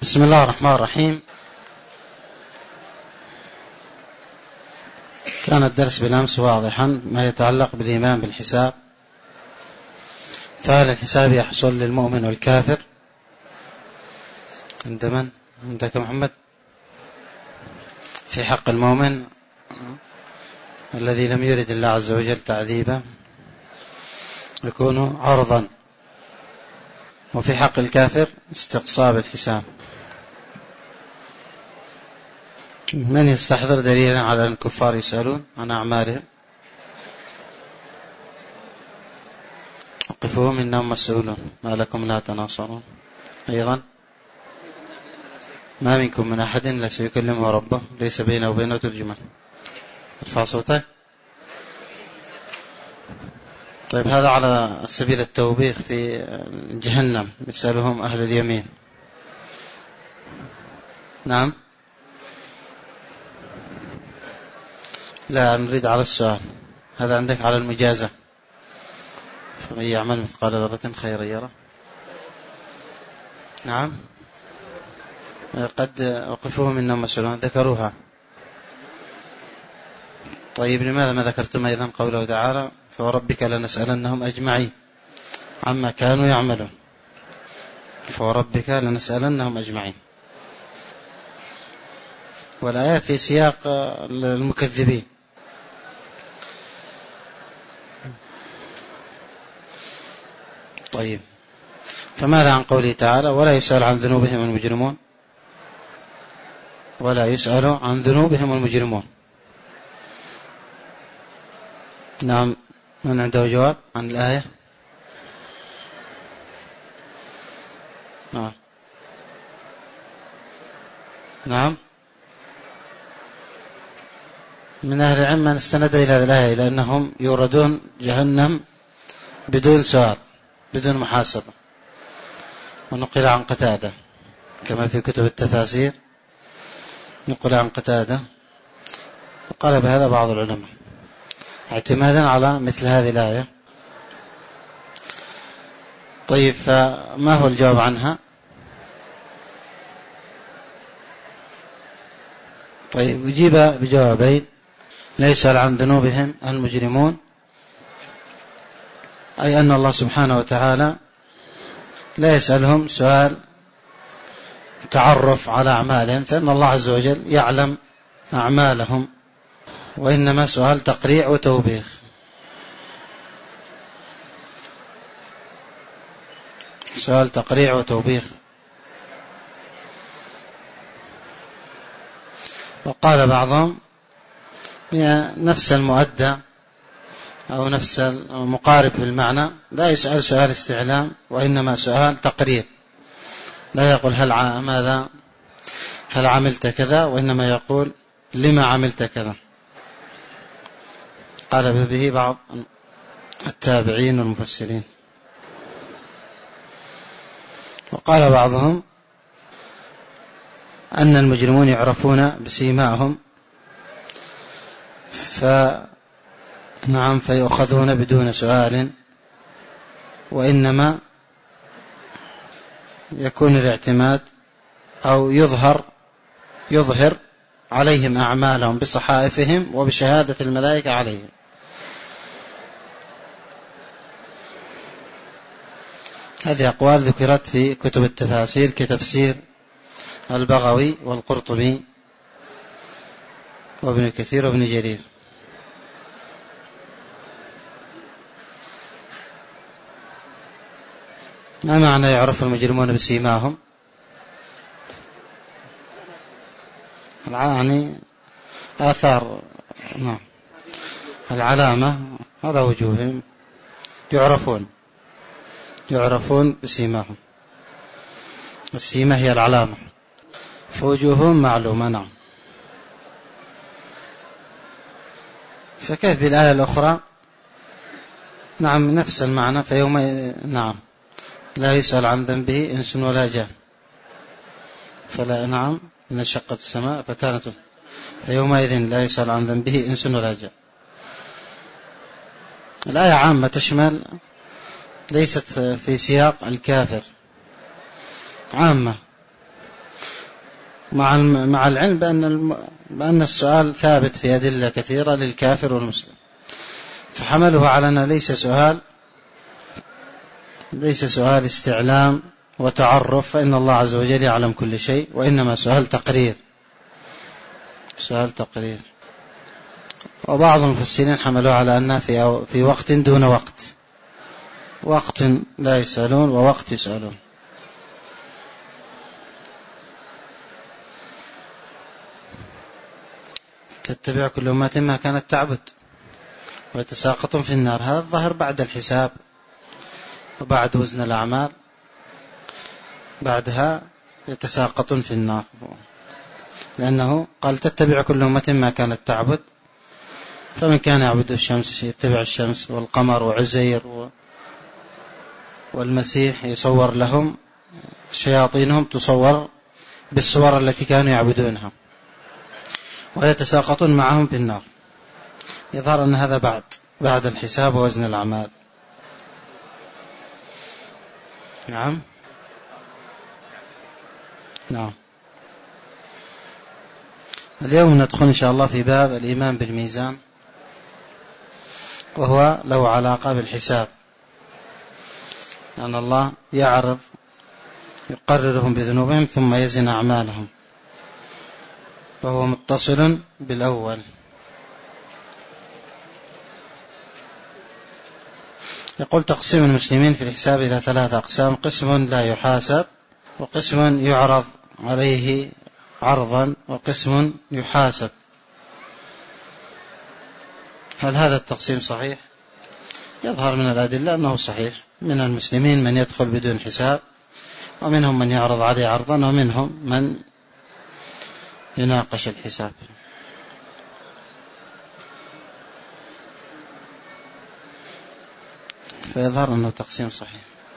بسم الله الرحمن الرحيم. كان الدرس بالأمس واضحا ما يتعلق بالإيمان بالحساب، فهل الحساب يحصل للمؤمن والكافر؟ عند من؟ عندك محمد؟ في حق المؤمن الذي لم يرد الله عز وجل تعذيبه يكون عرضا، وفي حق الكافر استقصاء بالحساب. من يستحضر دليلا على أن الكفار يسألون عن أعمالهم؟ وقفوهم إنهم مسؤولون ما لكم لا تناصرون. أيضا ما منكم من أحد لا سيكلمه ربه ليس بينه وبينه ترجمان. ارفع صوتك. طيب، هذا على سبيل التوبيخ في جهنم يسألهم أهل اليمين. نعم، لا نريد على السؤال، هذا عندك على المجازة. فمن يعمل مثقال ذرة خيرا يره. نعم، قد وقفوهم إنهم مسؤولون ذكروها. طيب، لماذا ما ذكرتم أيضا قوله تعالى فوربك لنسألنهم أجمعين عما كانوا يعملون؟ فوربك لنسألنهم أجمعين، والآية في سياق المكذبين. طيب، فماذا عن قوله تعالى ولا يسأل عن ذنوبهم المجرمون؟ ولا يسأل عن ذنوبهم المجرمون. نعم، من عنده جواب عن الآية؟ نعم، من أهل العلم من استند إلى هذه الآية إلى أنهم يوردون جهنم بدون سؤال بدون محاسبة، ونقل عن قتادة كما في كتب التفاسير، نقل عن قتادة وقال بهذا بعض العلماء اعتمادا على مثل هذه الآية. طيب، فما هو الجواب عنها؟ طيب، أجيب بجوابين. لا يسأل عن ذنوبهم المجرمون، أي أن الله سبحانه وتعالى لا يسألهم سؤال تعرف على أعمالهم، فإن الله عز وجل يعلم أعمالهم، وإنما سؤال تقريع وتوبيخ. سؤال تقريع وتوبيخ. وقال بعضهم نفس المؤدى أو نفس المقارب في المعنى، لا يسأل سؤال استعلام وإنما سؤال تقرير. لا يقول هل عملت كذا، وإنما يقول لما عملت كذا. قال به بعض التابعين والمفسرين. وقال بعضهم أن المجرمون يعرفون بسيماهم فيؤخذون بدون سؤال، وإنما يكون الاعتماد أو يظهر عليهم أعمالهم بصحائفهم وبشهادة الملائكة عليهم. هذه أقوال ذكرت في كتب التفاسير كتفسير البغوي والقرطبي وابن كثير وابن جرير. ما معنى يعرف المجرمون بسيماهم؟ يعني آثار، نعم، العلامة على وجوههم، يعرفون بسيماهم. السيمة هي العلامة، فوجوههم معلومة. نعم. فكيف بالآية الأخرى؟ نعم، نفس المعنى. فيوم نعم لا يسأل عن ذنبه إنس ولا جان، فلا نعم إن انشقت السماء فكانت، فيومئذ لا يسأل عن ذنبه إنس ولا جان. الآية عامة تشمل، ليست في سياق الكافر، عامة مع العلم بأن السؤال ثابت في أدلة كثيرة للكافر والمسلم، فحمله على أنه ليس سؤال استعلام وتعرف، فإن الله عز وجل يعلم كل شيء، وإنما سؤال تقرير. وبعض المفسرين حملوا على أنها في وقت دون وقت لا يسألون ووقت يسألون. تتبع كل أمة ما كانت تعبد ويتساقطون في النار. هذا الظاهر بعد الحساب وبعد وزن الأعمال، بعدها يتساقطون في النار، لأنه قال تتبع كل أمة ما كانت تعبد، فمن كان يعبد الشمس يتبع الشمس، والقمر وعزير والمسيح يصور لهم، شياطينهم تصور بالصور التي كانوا يعبدونها، ويتساقطون معهم في النار. يظهر أن هذا بعد الحساب ووزن الأعمال. نعم. اليوم ندخل إن شاء الله في باب الإيمان بالميزان، وهو له علاقة بالحساب، أن الله يقررهم بذنوبهم ثم يزن أعمالهم، وهو متصل بالأول. يقول تقسيم المسلمين في الحساب إلى 3 أقسام: قسم لا يحاسب، وقسم يعرض عليه عرضا، وقسم يحاسب. هل هذا التقسيم صحيح؟ يظهر من الأدلة أنه صحيح. من المسلمين من يدخل بدون حساب، ومنهم من يعرض عليه عرضا، ومنهم من يناقش الحساب. فيظهر أنه تقسيم صحيح.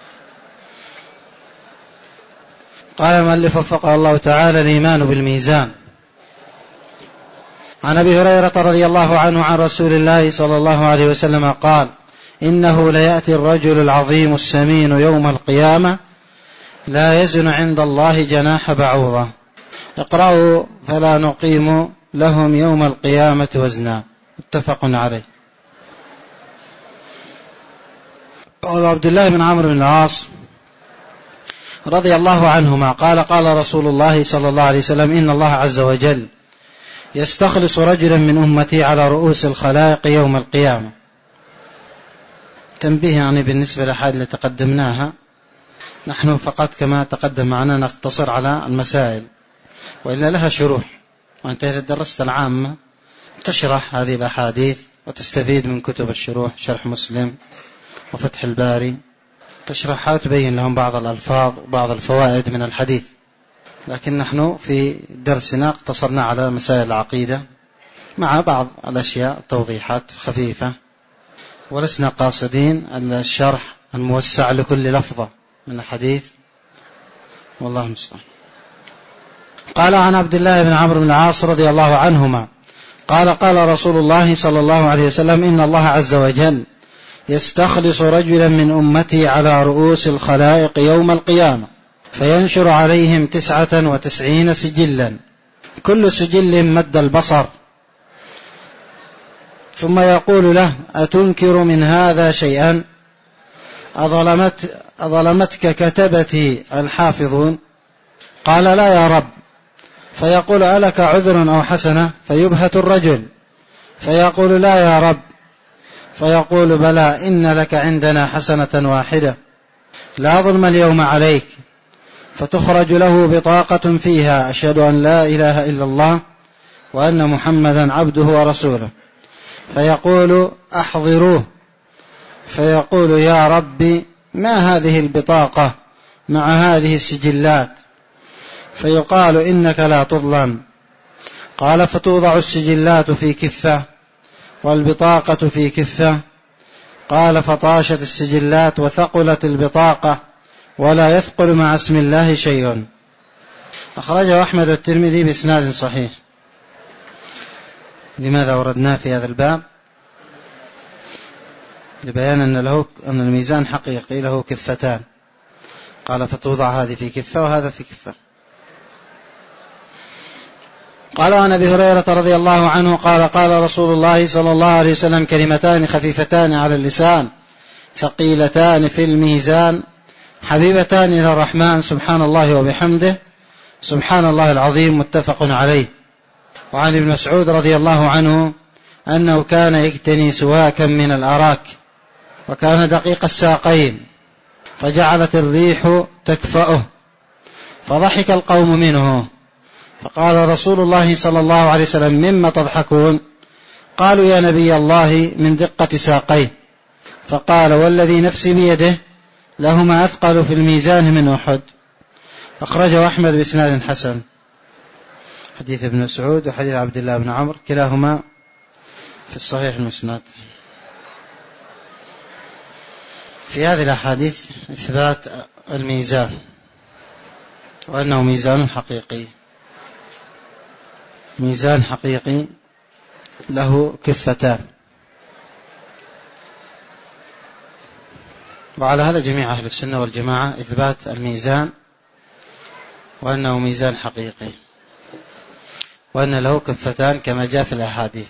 قال المؤلف وفقه الله تعالى: الإيمان بالميزان. عن أبي هريرة رضي الله عنه عن رسول الله صلى الله عليه وسلم قال: إنه ليأتي الرجل العظيم السمين يوم القيامة لا يزن عند الله جناح بعوضة، اقرأوا فلا نقيم لهم يوم القيامة وزنا. متفق عليه. قال عبد الله بن عمرو بن العاص رضي الله عنهما قال: قال رسول الله صلى الله عليه وسلم: إن الله عز وجل يستخلص رجلا من أمتي على رؤوس الخلائق يوم القيامة. تنبيه يعني بالنسبة للأحاديث التي تقدمناها، نحن فقط كما تقدم معنا نقتصر على المسائل، وإلا لها شروح، وأنت إذا درست العامة تشرح هذه الأحاديث وتستفيد من كتب الشروح، شرح مسلم وفتح الباري، تشرحها وتبين لهم بعض الألفاظ وبعض الفوائد من الحديث. لكن نحن في درسنا اقتصرنا على مسائل العقيدة مع بعض الأشياء توضيحات خفيفة، ولسنا قاصدين الشرح الموسع لكل لفظة من الحديث، والله المستعان. قال عن عبد الله بن عمرو بن العاص رضي الله عنهما قال: قال رسول الله صلى الله عليه وسلم: إن الله عز وجل يستخلص رجلا من أمتي على رؤوس الخلائق يوم القيامة، فينشر عليهم 99 سجلا، كل سجل مد البصر، ثم يقول له: أتنكر من هذا شيئا؟ أظلمتك كتبتي الحافظون؟ قال: لا يا رب. فيقول: ألك عذر أو حسنة؟ فيبهت الرجل فيقول: لا يا رب. فيقول: بلى، إن لك عندنا حسنة واحدة، لا ظلم اليوم عليك. فتخرج له بطاقة فيها: أشهد أن لا إله إلا الله وأن محمدا عبده ورسوله. فيقول: أحضروه. فيقول: يا ربي، ما هذه البطاقة مع هذه السجلات؟ فيقال: إنك لا تظلم. قال: فتوضع السجلات في كفة والبطاقة في كفة. قال: فطاشت السجلات وثقلت البطاقة، ولا يثقل مع اسم الله شيء. أخرجه أحمد والترمذي بإسناد صحيح. لماذا وردنا في هذا الباب؟ لبيان أن الميزان حقيقي له كفتان. قال: فتوضع هذه في كفة وهذا في كفة. قال عن أبي هريرة رضي الله عنه قال قال رسول الله صلى الله عليه وسلم كلمتان خفيفتان على اللسان ثقيلتان في الميزان حبيبتان إلى الرحمن سبحان الله وبحمده سبحان الله العظيم متفق عليه. وعن ابن مسعود رضي الله عنه أنه كان يجتني سواكا من الأراك وكان دقيق الساقين فجعلت الريح تكفأه فضحك القوم منه فقال رسول الله صلى الله عليه وسلم مما تضحكون؟ قالوا يا نبي الله من دقة ساقيه. فقال والذي نفسي بيده لهما أثقل في الميزان من أحد. أخرجه أحمد بإسناد حسن. حديث ابن مسعود وحديث عبد الله بن عمرو كلاهما في الصحيح المسند. في هذه الأحاديث إثبات الميزان وأنه ميزان حقيقي، ميزان حقيقي له كفتان. وعلى هذا جميع أهل السنة والجماعة إثبات الميزان وأنه ميزان حقيقي وأن له كفتان كما جاء في الأحاديث.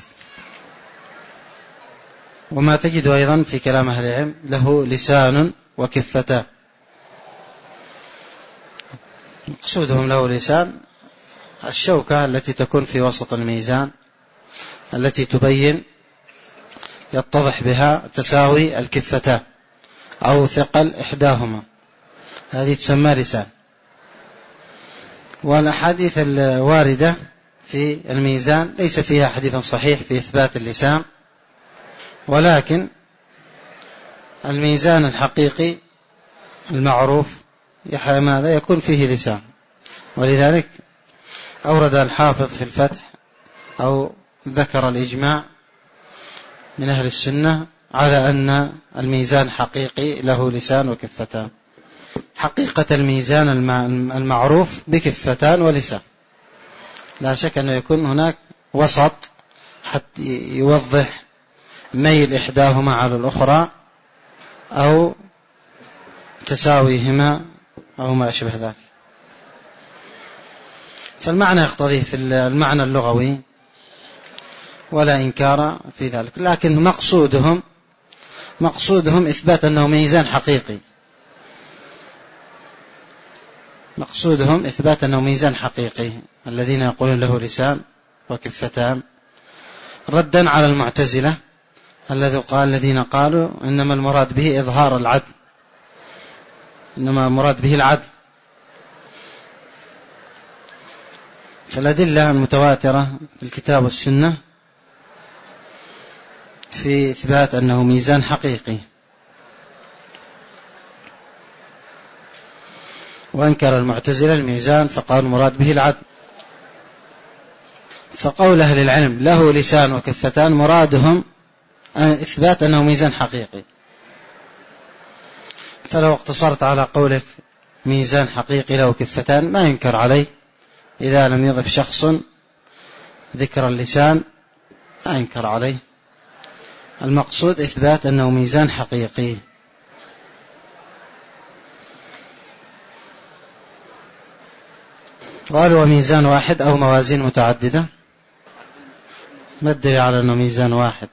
وما تجد أيضا في كلام أهل العلم له لسان وكفتان. مقصودهم له لسان الشوكة التي تكون في وسط الميزان التي تبين يتضح بها تساوي الكفتان أو ثقل إحداهما، هذه تسمى لسان. والأحاديث الواردة في الميزان ليس فيها حديث صحيح في إثبات اللسان، ولكن الميزان الحقيقي المعروف ماذا يكون فيه لسان. ولذلك أورد الحافظ في الفتح أو ذكر الإجماع من أهل السنة على أن الميزان حقيقي له لسان وكفتان. حقيقة الميزان المعروف بكفتان ولسان، لا شك أنه يكون هناك وسط حتى يوضح ميل إحداهما على الأخرى أو تساويهما أو ما أشبه ذلك. فالمعنى يقتضيه في المعنى اللغوي ولا إنكار في ذلك، لكن مقصودهم إثبات أنه ميزان حقيقي، مقصودهم إثبات أنه ميزان حقيقي الذين يقولون له لسان وكفتان، ردا على المعتزلة الذين قالوا إنما المراد به إظهار العدل، إنما المراد به العدل. فالأدلة المتواترة في الكتاب والسنة في إثبات أنه ميزان حقيقي. وأنكر المعتزلة الميزان فقالوا المراد به العدل. فقول أهل العلم له لسان وكفتان مرادهم إثبات أنه ميزان حقيقي. فلو اقتصرت على قولك ميزان حقيقي له كفتان ما ينكر عليه إذا لم يضف شخص ذكر اللسان، ما ينكر عليه. المقصود إثبات أنه ميزان حقيقي. قالوا ميزان واحد أو موازين متعددة. ما الدليل على أنه ميزان واحد؟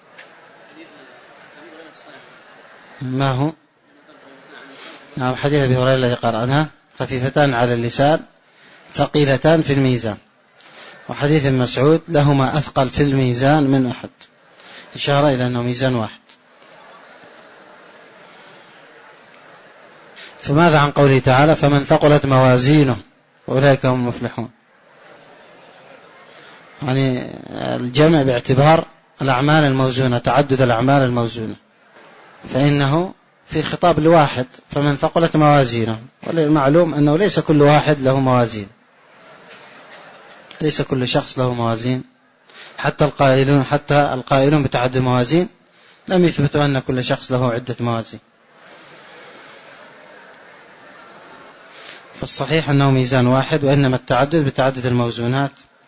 ما هو؟ نعم، حديث أبي هريرة الذي قرأناه خفيفتان على اللسان ثقيلتان في الميزان. وحديث ابن مسعود لهما أثقل في الميزان من أحد، إشارة إلى أنه ميزان واحد. فماذا عن قوله تعالى فمن ثقلت موازينه أولئك هم المفلحون؟ يعني الجمع باعتبار الأعمال الموزونة، تعدد الأعمال الموزونة، فإنه في خطاب لواحد فمن ثقلت موازينه. والمعلوم أنه ليس كل واحد له موازين، ليس كل شخص له موازين. حتى القائلون بتعدد الموازين لم يثبتوا أن كل شخص له عدة موازين. فالصحيح أنه ميزان واحد، وإنما التعدد بتعدد الموزونات.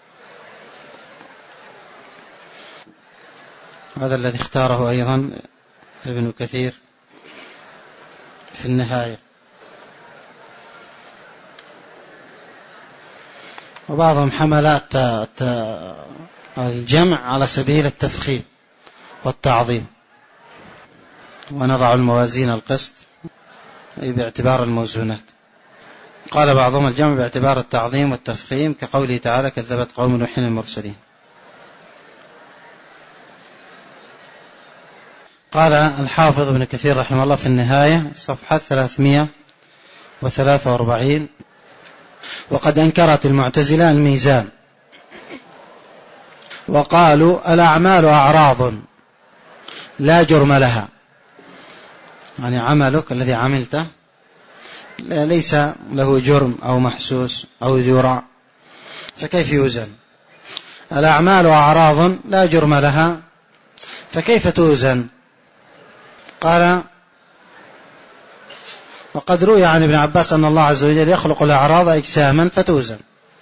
هذا الذي اختاره أيضا ابن كثير في النهاية. وبعضهم حمل الجمع على سبيل التفخيم والتعظيم، ونضع الموازين القسط باعتبار الموزونات. قال بعضهم الجمع باعتبار التعظيم والتفخيم، كقوله تعالى كذبت قوم نوح المرسلين. قال الحافظ ابن كثير رحمه الله في النهاية صفحة 343: وقد أنكرت المعتزلة الميزان وقالوا الأعمال أعراض لا جرم لها، يعني عملك الذي عملته ليس له جرم أو محسوس أو يرى، فكيف يوزن؟ الأعمال أعراض لا جرم لها فكيف توزن؟ قال وقد روي عن ابن عباس أن الله عز وجل يخلق الأعراض أجساما فتوزن.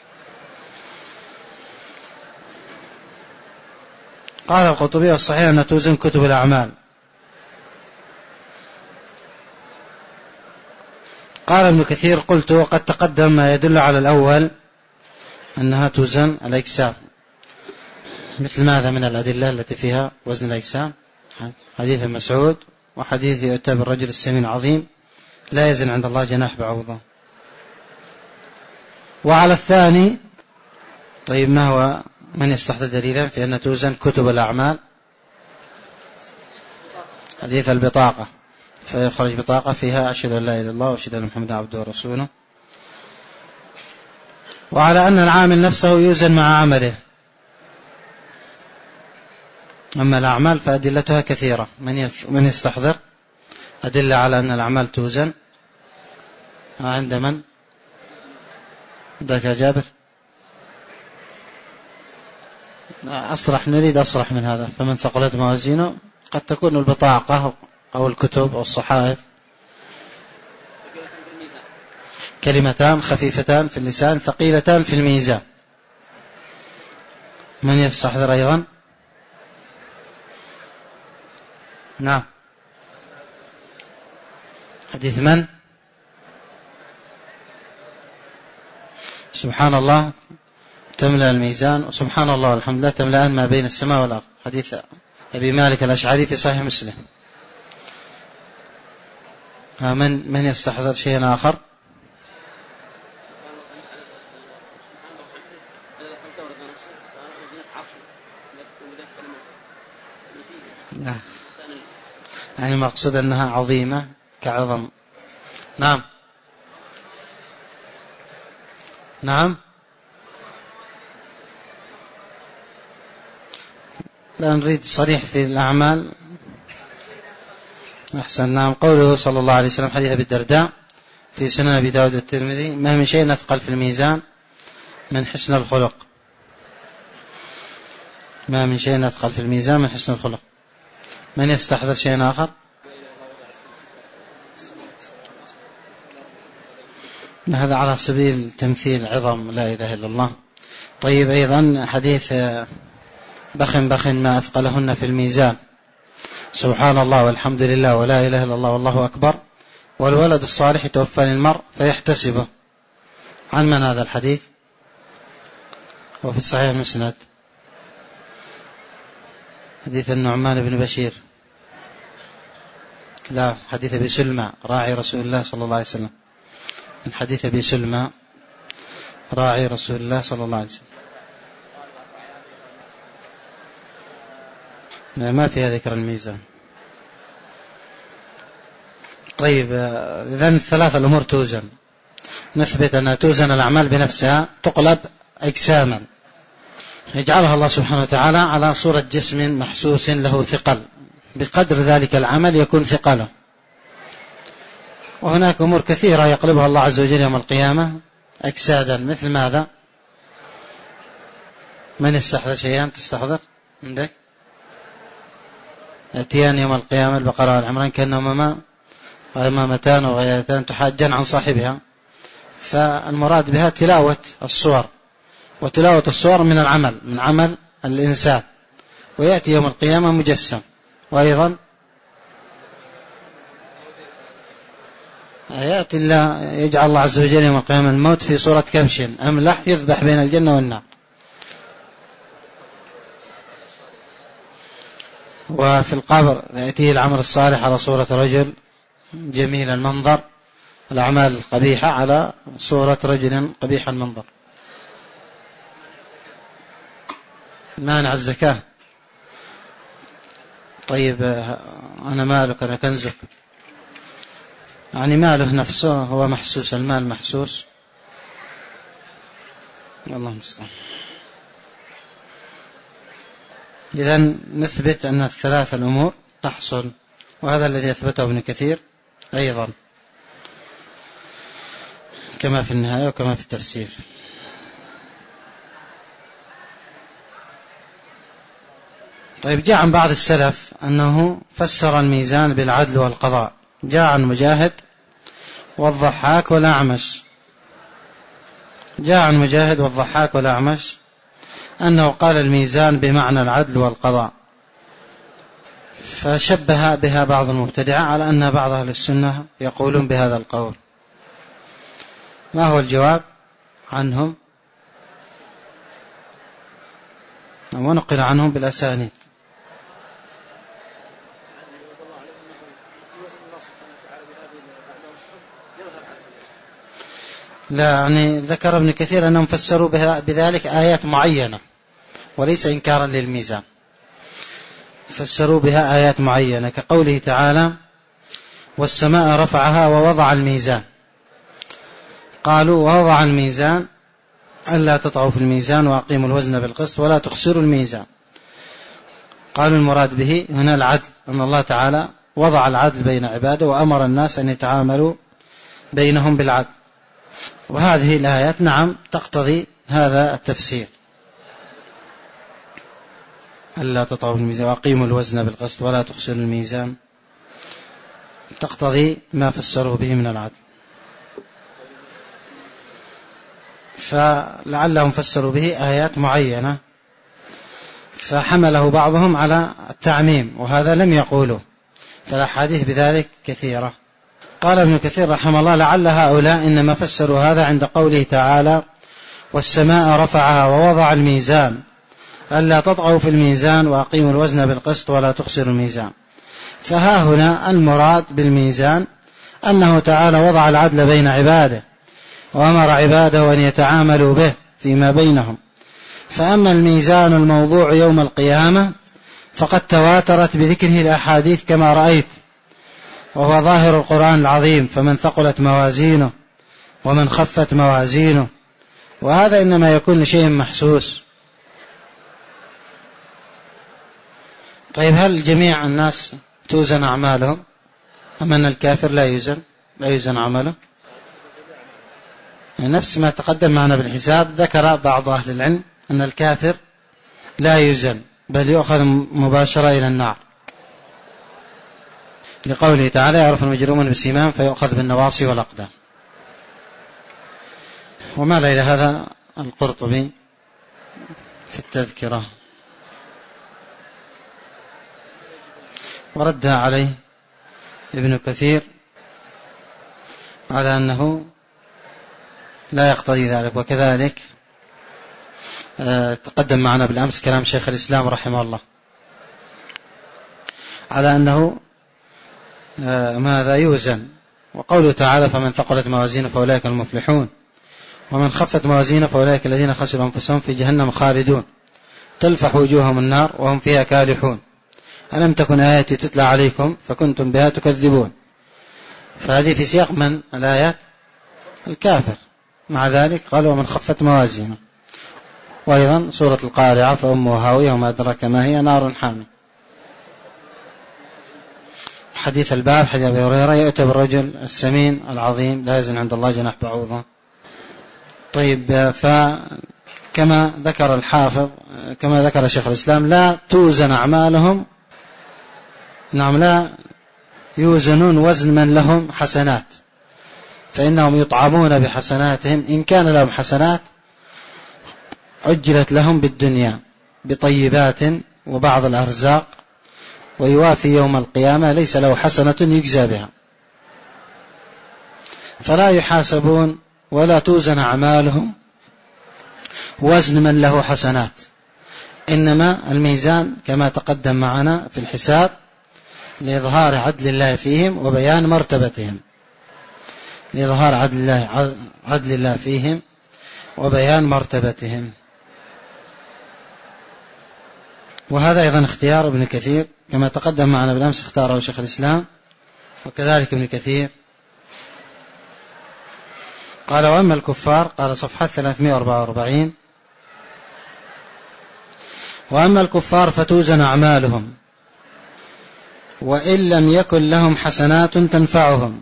قال القرطبي والصحيح أن توزن كتب الأعمال. قال ابن كثير قلت وقد تقدم ما يدل على الأول أنها توزن الأجسام، مثل ماذا من الأدلة التي فيها وزن الأجسام؟ حديث مسعود وحديث يؤتى بالرجل السمين العظيم لا يزن عند الله جناح بعوضة. وعلى الثاني طيب ما هو من يستحضر دليلا في أن توزن كتب الأعمال؟ حديث البطاقة، فيخرج بطاقة فيها أشهد أن لا إله إلا الله وأشهد أن محمدا عبده ورسوله. وعلى أن العامل نفسه يوزن مع عمله. أما الأعمال فأدلتها كثيرة. من يستحضر أدلة على أن الأعمال توزن؟ عند من؟ عندك يا جابر؟ أصرح، نريد أصرح من هذا. فمن ثقلت موازينه قد تكون البطاقة أو الكتب أو الصحائف كلمتان خفيفتان في اللسان ثقيلتان في الميزان. من يستحضر أيضا؟ نعم. حديث من؟ سبحان الله تملأ الميزان وسبحان الله والحمد لله تملأان ما بين السماء والأرض، حديث أبي مالك الأشعري في صحيح مسلم. من يستحضر شيئا آخر؟ لا. يعني مقصود أنها عظيمة كعظم. نعم نعم. لا نريد صريح في الأعمال. أحسن. نعم. قوله صلى الله عليه وسلم حديث أبي الدرداء في سنن أبي داود الترمذي ما من شيء أثقل في الميزان من حسن الخلق. ما من شيء أثقل في الميزان من حسن الخلق. من يستحضر شيء آخر؟ هذا على سبيل تمثيل عظم لا إله إلا الله. طيب أيضا حديث بخ ما أثقلهن في الميزان سبحان الله والحمد لله ولا إله إلا الله والله أكبر والولد الصالح يتوفى للمرء فيحتسبه. عن من هذا الحديث؟ وفي الصحيح المسند حديث النعمان بن بشير. لا، حديث أبي سلمى راعي رسول الله صلى الله عليه وسلم. من حديث أبي سلمى راعي رسول الله صلى الله عليه وسلم. ما فيها ذكر الميزان. طيب إذن الثلاث الأمور توزن. نثبت أنها توزن الأعمال بنفسها، تقلب أجساما يجعلها الله سبحانه وتعالى على صورة جسم محسوس له ثقل، بقدر ذلك العمل يكون ثقله. وهناك أمور كثيرة يقلبها الله عز وجل يوم القيامة أجسادا. مثل ماذا؟ من يستحضر شيئا؟ تستحضر عندك؟ يأتيان يوم القيامة البقرة والعمران كأنهما غمامتان وغيرتان تحاجان عن صاحبها. فالمراد بها تلاوة الصور، وتلاوة الصور من العمل، من عمل الإنسان، ويأتي يوم القيامة مجسم. وأيضا آيات الله يجعل الله عز وجل يوم القيامة الموت في صورة كبش أملح يذبح بين الجنة والنار. وفي القبر يأتيه العمل الصالح على صورة رجل جميل المنظر، الأعمال القبيحة على صورة رجل قبيح المنظر. مانع الزكاة. طيب أنا مالك أنا كنزك، يعني ماله نفسه هو محسوس، المال محسوس. الله المستعان. إذن نثبت أن الثلاث الأمور تحصل، وهذا الذي أثبته ابن كثير أيضا كما في النهاية وكما في التفسير. طيب جاء عن بعض السلف أنه فسر الميزان بالعدل والقضاء. جاء عن مجاهد والضحاك والأعمش، أنه قال الميزان بمعنى العدل والقضاء، فشبه بها بعض المبتدعة على أن بعض أهل السنة يقولون بهذا القول. ما هو الجواب عنهم؟ ونقل عنهم بالأسانيد. لا، يعني ذكر ابن كثير أنهم فسروا بذلك آيات معينة وليس إنكارا للميزان، فسروا بها آيات معينة كقوله تعالى والسماء رفعها ووضع الميزان. قالوا ووضع الميزان ألا تطغوا في الميزان وأقيموا الوزن بالقسط ولا تخسروا الميزان. قالوا المراد به هنا العدل، أن الله تعالى وضع العدل بين عباده وأمر الناس أن يتعاملوا بينهم بالعدل، وهذه الآيات نعم تقتضي هذا التفسير، ألا تطغوا في الميزان وأقيموا الوزن بالقسط ولا تخسروا الميزان، تقتضي ما فسروا به من العدل. فلعلهم فسروا به آيات معينة فحمله بعضهم على التعميم، وهذا لم يقولوا، فالأحاديث بذلك كثيرة. قال ابن كثير رحمه الله لعل هؤلاء إنما فسروا هذا عند قوله تعالى والسماء رفعها ووضع الميزان ألا تطغوا في الميزان وأقيموا الوزن بالقسط ولا تخسروا الميزان. فها هنا المراد بالميزان أنه تعالى وضع العدل بين عباده وأمر عباده أن يتعاملوا به فيما بينهم. فأما الميزان الموضوع يوم القيامة فقد تواترت بذكره الأحاديث كما رأيت، وهو ظاهر القرآن العظيم، فمن ثقلت موازينه ومن خفت موازينه، وهذا إنما يكون لشيء محسوس. طيب هل جميع الناس توزن أعمالهم أم أن الكافر لا يوزن عمله؟ نفس ما تقدم معنا بالحساب، ذكر بعض أهل العلم أن الكافر لا يوزن بل يؤخذ مباشرة إلى النار، لقوله تعالى يعرف المجرمون بسيماهم فيؤخذ بالنواصي والأقدام. وما إلى هذا القرطبي في التذكرة وردها عليه ابن كثير على أنه لا يقتضي ذلك. وكذلك تقدم معنا بالأمس كلام شيخ الإسلام رحمه الله على أنه ماذا يوزن، وقوله تعالى فمن ثقلت موازينه فأولئك المفلحون ومن خفت موازينه فأولئك الذين خسروا أنفسهم في جهنم خالدون تلفح وجوههم النار وهم فيها كالحون ألم تكن آياتي تتلى عليكم فكنتم بها تكذبون. فهذه في سياق من الآيات الكافر. مع ذلك قال ومن خفت موازينه. وأيضا سورة القارعة فأمه هاوية وما أدراك ما هي نار حامية. حديث الباب حديث أبي هريرة يؤتى بالرجل السمين العظيم لا يزن عند الله جناح بعوضة. طيب فكما ذكر الحافظ كما ذكر شيخ الإسلام لا توزن أعمالهم، نعم لا يوزنون وزن من لهم حسنات، فإنهم يطعمون بحسناتهم، إن كان لهم حسنات عجلت لهم بالدنيا بطيبات وبعض الأرزاق، ويوافي يوم القيامة ليس له حسنة يجزى بها. فلا يحاسبون ولا توزن أعمالهم وزن من له حسنات، إنما الميزان كما تقدم معنا في الحساب لإظهار عدل الله فيهم وبيان مرتبتهم، لإظهار عدل الله فيهم وبيان مرتبتهم. وهذا أيضا اختيار ابن كثير كما تقدم معنا بالأمس، اختاره شيخ الإسلام وكذلك ابن كثير. قال: وأما الكفار، قال صفحة 344: وأما الكفار فتوزن أعمالهم وإن لم يكن لهم حسنات تنفعهم،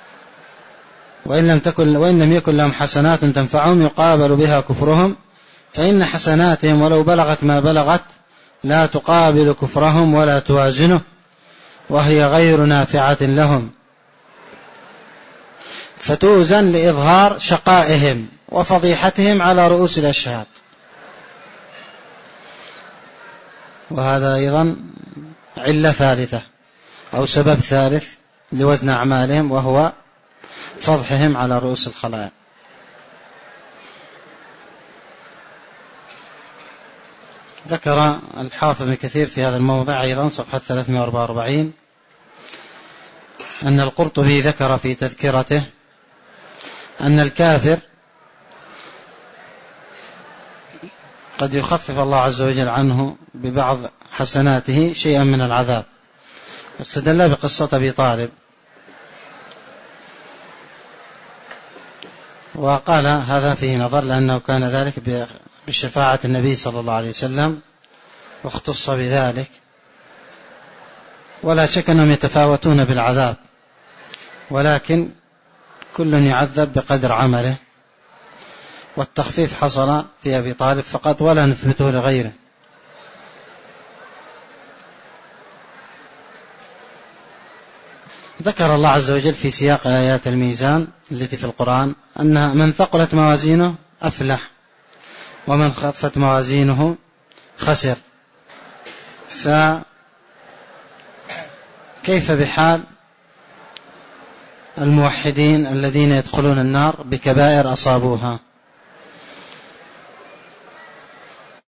وإن لم يكن لهم حسنات تنفعهم يقابل بها كفرهم، فإن حسناتهم ولو بلغت ما بلغت لا تقابل كفرهم ولا توازنه، وهي غير نافعة لهم، فتوزن لإظهار شقائهم وفضيحتهم على رؤوس الأشهاد. وهذا أيضا علة ثالثة أو سبب ثالث لوزن أعمالهم، وهو فضحهم على رؤوس الخلائق. ذكر الحافظ ابن كثير في هذا الموضع أيضا صفحة 344 أن القرطبي ذكر في تذكرته أن الكافر قد يخفف الله عز وجل عنه ببعض حسناته شيئا من العذاب، واستدل بقصة أبي طالب، وقال هذا فيه نظر لأنه كان ذلك بشفاعة النبي صلى الله عليه وسلم واختص بذلك، ولا شك أنهم يتفاوتون بالعذاب، ولكن كل يعذب بقدر عمله، والتخفيف حصل في أبي طالب فقط ولا نثبته لغيره. ذكر الله عز وجل في سياق آيات الميزان التي في القرآن أن من ثقلت موازينه أفلح ومن خفت موازينه خسر، فكيف بحال الموحدين الذين يدخلون النار بكبائر أصابوها؟